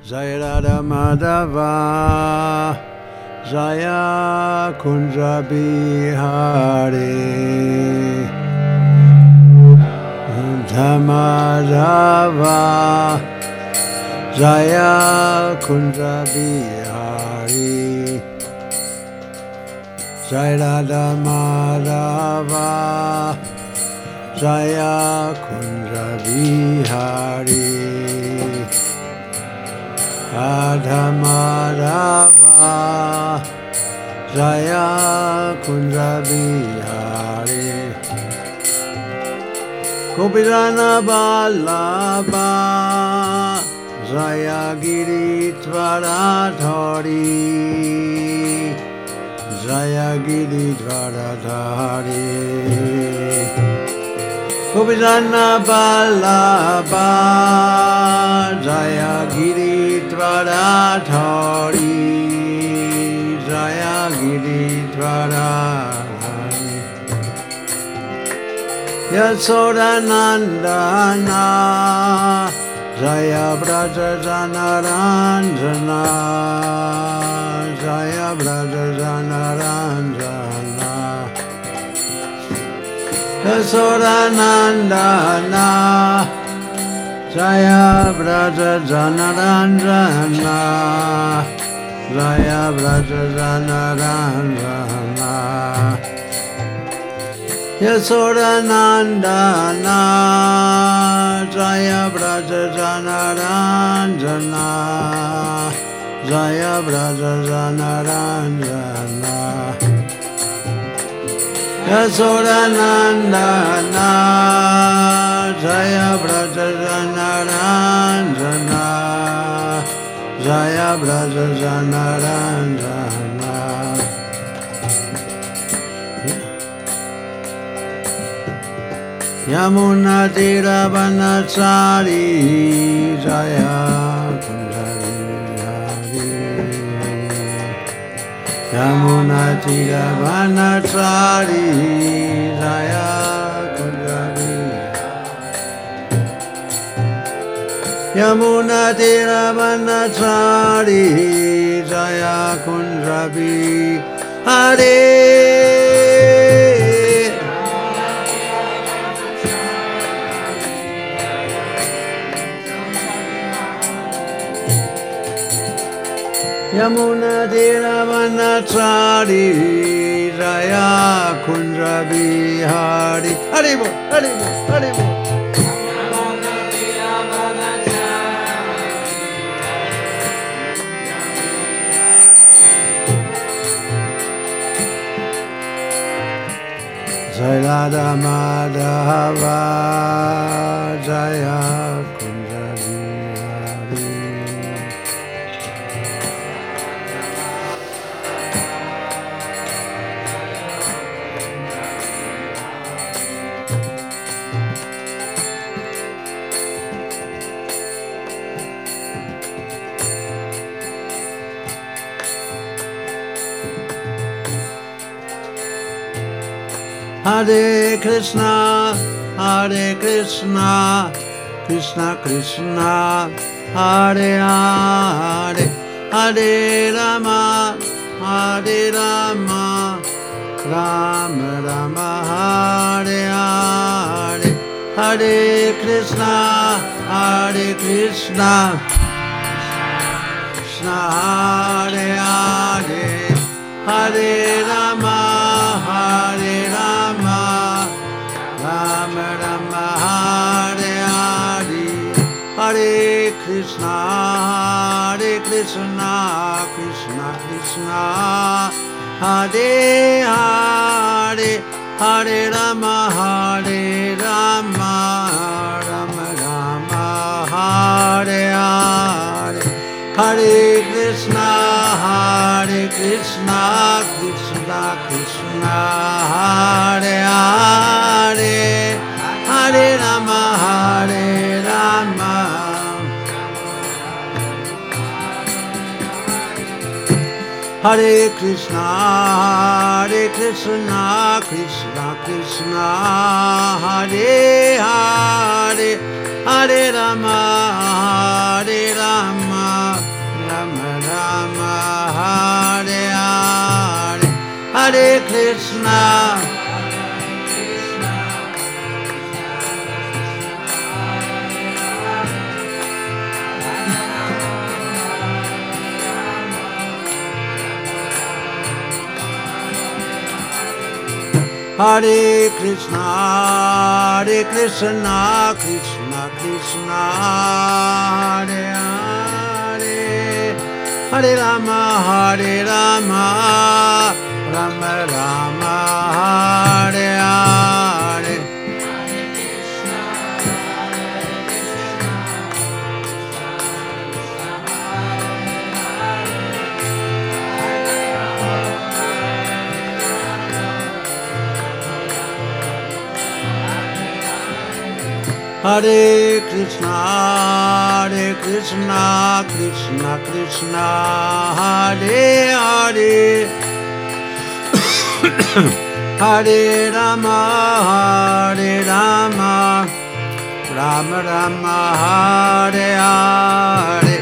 Jaya Radha Madhava Jaya Kunja Bihari Madhava Jaya Kunja Bihari Jaya Radha Madhava Jaya Kunja Bihari Radha Madhava Jaya Kunja Bihari Gopijana Vallabha Jaya Giridharadhari Jaya Giridharadhari Gopijana Vallabha Jaya Giridharadhari Jaya Giridharadhari Yasodanandana Jaya Brajajana Ranjana Jaya Brajajana Ranjana Yasodanandana Jaya Brajajana Ranjana Jaya Brajajana Ranjana Yasodanandana Jaya Brajajana Ranjana Jaya Brajajana Ranjana Yasodanandana Jaya Brajajana Ranjana Jaya Brajajana Ranjana Yamuna Tiravanachari Jaya Kunja Bihari Yamuna Tiravanachari Jaya Kunja Bihari Yamuna Tiravanachari Jaya Kunja Bihari Yamuna Tiravanachari Jaya Kunja Bihari Haribo, Haribo, Haribo Jaya Radha Madhava Jaya Kunja Bihari Hare Krishna, Krishna Krishna, Hare Hare, Hare Rama, Rama Rama, Hare Hare, Hare Krishna, Krishna Hare Hare, Hare Rama, Rama Rama, Hare Hare, Hare Krishna, Krishna Krishna, Hare Hare, Hare Rama, Rama Rama, Hare Hare, Hare Krishna, Krishna Krishna, Hare Hare, Hare Rama, Hare Krishna, Krishna Krishna, Hare Hare, Hare Rama, Hare Hare, Hare Krishna. Hare Krishna, Hare Krishna, Krishna Krishna, Hare Hare, Hare Rama, Hare Rama, Rama Rama, Hare Hare. Hare Krishna, Hare Krishna, Krishna Krishna, Hare Hare, Hare Rama, Hare Rama, Rama Rama, Hare Hare.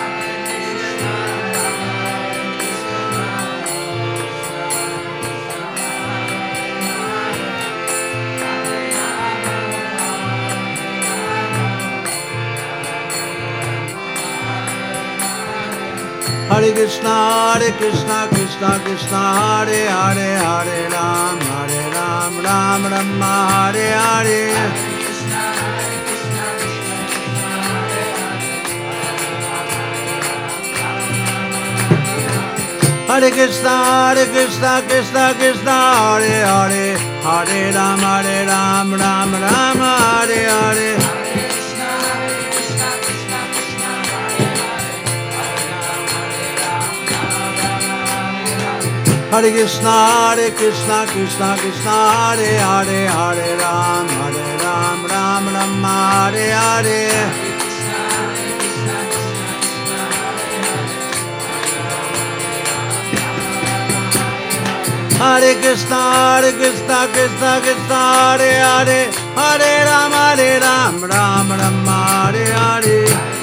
Hare Krishna, Hare Krishna, Krishna Krishna, Hare Hare, Hare Ram, Ram Rama, Hare Hare. Hare Krishna, Hare Krishna, Krishna Krishna, Hare Hare, Hare Ram, Ram Rama, Hare Hare. Hare Krishna, Hare Krishna, Krishna Krishna, Hare Hare, Hare Ram, Ram Rama, Hare Hare. Hare Krishna, Hare Krishna, Krishna Krishna, Hare Hare, Hare Ram, Ram Rama, Hare Hare.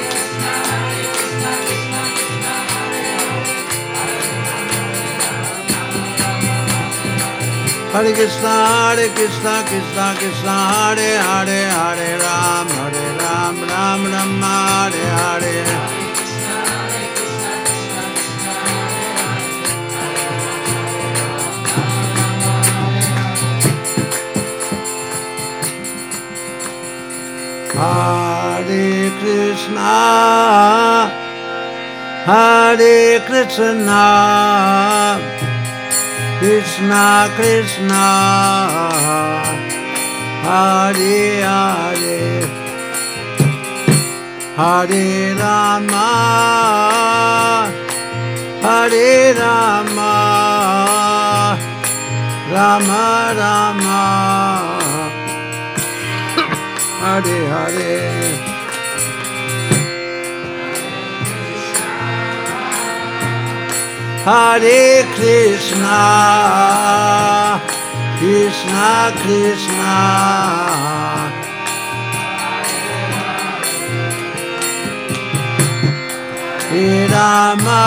Hare Krishna, Hare Krishna, Krishna Krishna, Hare Hare, Hare Ram, Ram Rama, Hare Hare. Hare Krishna, Hare Krishna, Krishna Krishna, Hare Hare, Hare Rama, Hare Rama, Rama Rama, Hare Hare. Hare Krishna, Krishna Krishna, Hare Rama,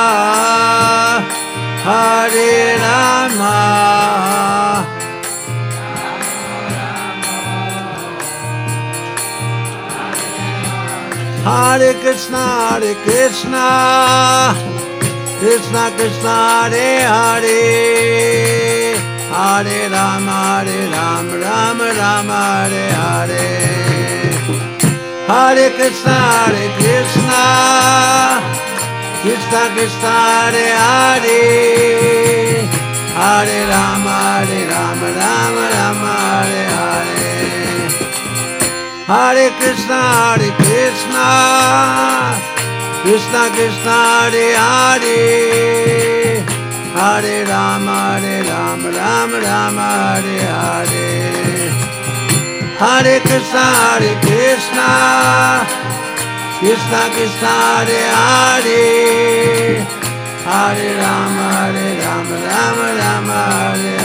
Hare Rama, Hare Krishna, Hare Krishna, Krishna Krishna, Hare Hare, Hare Rama, Rama Rama, Hare Hare. Hare Krishna, Hare Krishna, Krishna Krishna, Hare Hare, Hare Rama, Rama Rama, Hare Hare. Hare Krishna, Hare Krishna, Krishna Krishna, Hare Hare, Hare Rama, Rama Rama, Hare Hare. Hare Krishna, Hare Krishna, Krishna Krishna, Hare Hare, Hare Rama, Rama Rama, Hare Hare.